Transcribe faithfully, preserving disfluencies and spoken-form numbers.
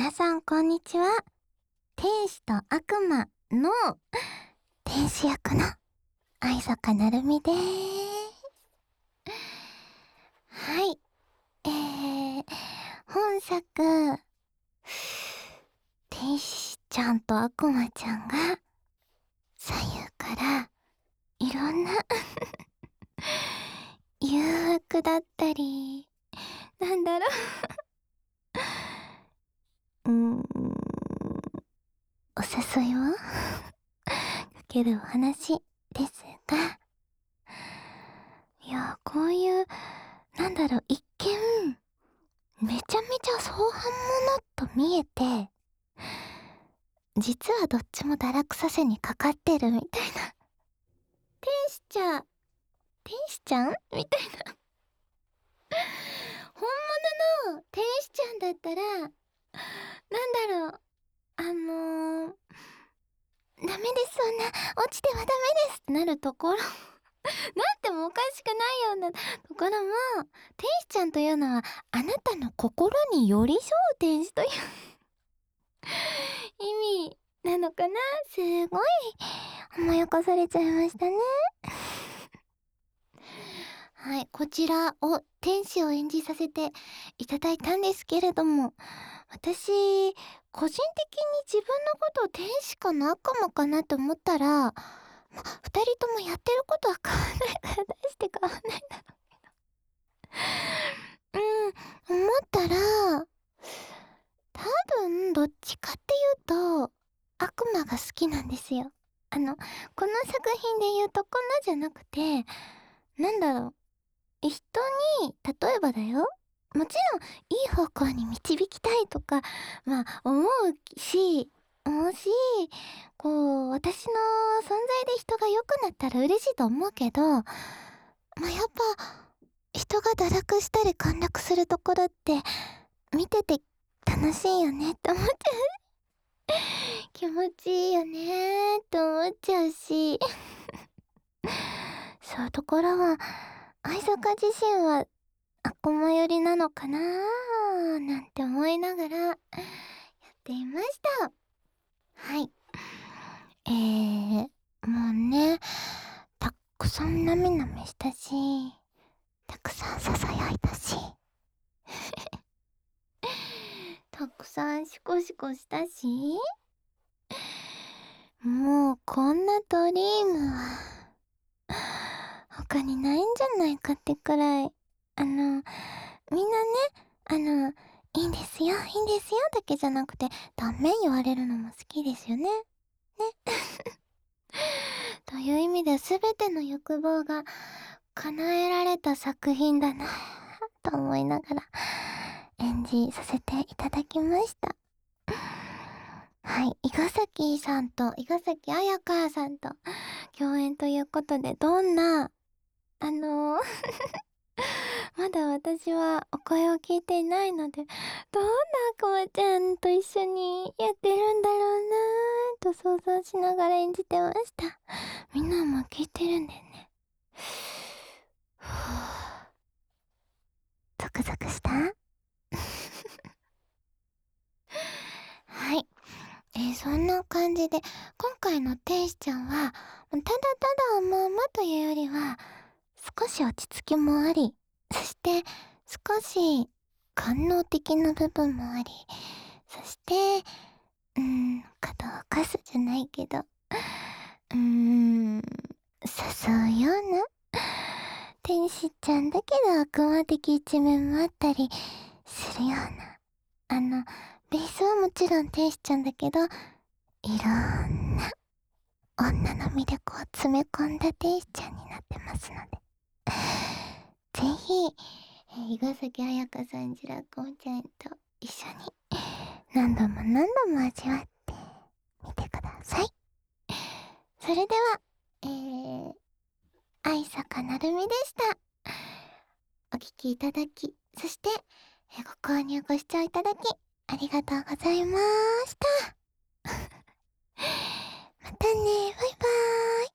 皆さんこんにちは。天使と悪魔の天使役の相坂なるみでーす。はい。えー、本作、天使ちゃんと悪魔ちゃんが左右からいろんな誘惑だったり、なんだろう、うーん、お誘いをかけるお話ですが、いや、こういう、なんだろう、一見、めちゃめちゃ相反ものと見えて、実はどっちも堕落させにかかってるみたいな。天使ちゃん、天使ちゃんみたいな。本物の天使ちゃんだったら、なんだろう、あのー、ダメです、そんな、落ちてはダメですってなるところ、なってもおかしくないようなところも、天使ちゃんというのは、あなたの心に寄り添う天使という意味なのかな。すごい思い起こされちゃいましたね。はい、こちらを天使を演じさせていただいたんですけれども、私個人的に自分のことを天使かな悪魔かなと思ったら、ま、二人ともやってることは変わんないから大して変わんないんだろうけど、うん思ったら、多分どっちかっていうと悪魔が好きなんですよ。あのこの作品で言うとこのじゃなくて、なんだろう、人に例えばだよ、もちろんいい方向に導きたいとかまあ思うし思うし、こう私の存在で人が良くなったら嬉しいと思うけど、まあやっぱ人が堕落したり陥落するところって見てて楽しいよねって思っちゃう気持ちいいよねーって思っちゃうしそういうところは相坂自身は悪魔寄りなのかなーなんて思いながらやっていました。はい。えー、もうね、たくさんなめなめしたし、たくさんささやいたし、たくさんシコシコしたし、もうこんなドリームは他にないんじゃないかってくらい、あの、みんなね、あの、いいんですよ、いいんですよだけじゃなくて、ダメ言われるのも好きですよね。ね。という意味で全ての欲望が叶えられた作品だなと思いながら演じさせていただきました。はい、伊賀崎さんと伊賀崎彩香さんと共演ということで、どんなあのーまだ私はお声を聞いていないので、どんな悪魔ちゃんと一緒にやってるんだろうなーと想像しながら演じてました。みんなも聞いてるんだよね。ふぅ、ゾクゾクしたはい。えー、そんな感じで、今回の天使ちゃんは、ただただ甘々というよりは、少し落ち着きもあり、そして少し官能的な部分もあり、そして、うーん、角をかすじゃないけど、うーん、誘うような、天使ちゃんだけど悪魔的一面もあったりするような、あの、ベースはもちろん天使ちゃんだけど、いろんな女の魅力を詰め込んだ天使ちゃんになってますので、ぜひ、えー、伊賀崎彩香さんじらこうちゃんと一緒に何度も何度も味わってみてください。それでは、えー、相坂なるみでした。お聴きいただき、そして、えー、ご購入ご視聴いただきありがとうございました。またね、バイバーイ。